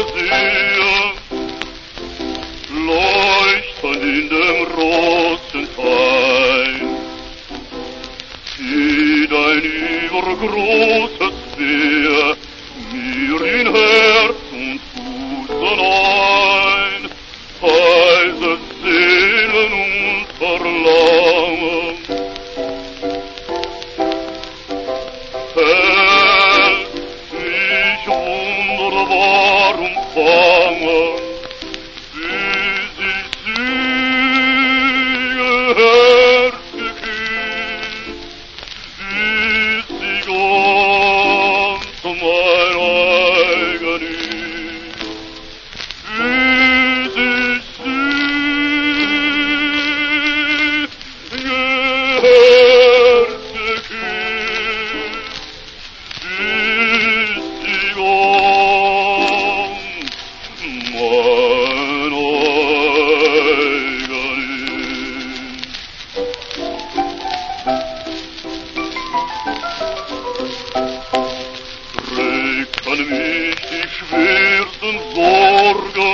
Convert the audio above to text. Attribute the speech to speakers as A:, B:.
A: sehe, leuchtend in dem Rosenhain, zieht ein übergroßes Wehe mir in Herz und Busen ein, heiße Seelen und Verlangen. Hält mich wunderbar umfangen, wie sie Herzgeküsst, ist sie ganz mein eigen ist, wie sie Herzgeküsst, ist sie ganz mein eigen ist. Trägt an mich die schwersten Sorgen,